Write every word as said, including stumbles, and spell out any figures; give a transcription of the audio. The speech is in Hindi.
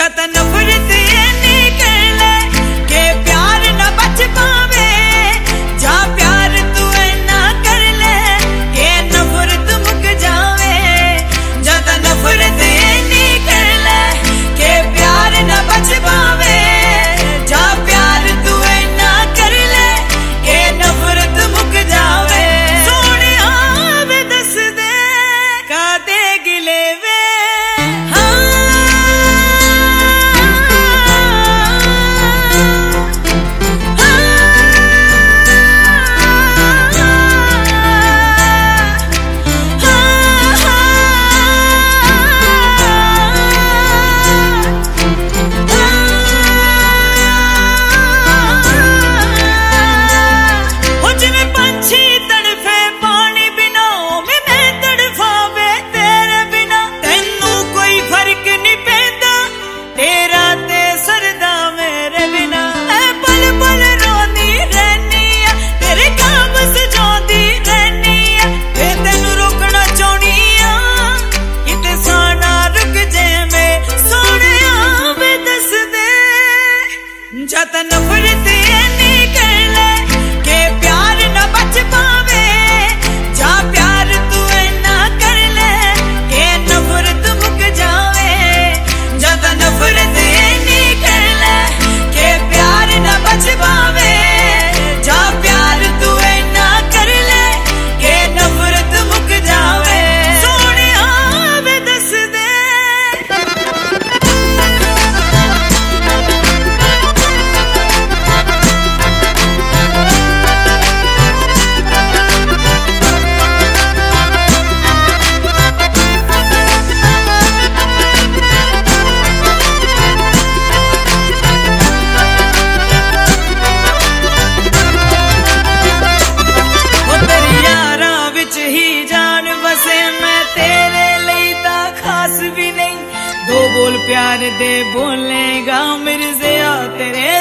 जत नफरत एनी कर ले के प्यार न बच पावे, जा प्यार तू ना कर ले के नफरत मुक जावे। जत नफरत एनी कर ले के प्यार न बच पावे, जा प्यार तू ना कर ले के नफरत मुक जावे। सोने आवे दस दे कादे गिले वे, जत नफरत एनी कर ले के प्यार न बच पावे, जा प्यार तू ना कर ले के नफरत मुक जावे। जत नफरत एनी कर ले के प्यार न बच पावे, जा प्यार तू ना कर ले के नफरत मुक जावे। सोने आवे दस दे दो बोल प्यार दे बोलेगा मिर्ज़िया तेरे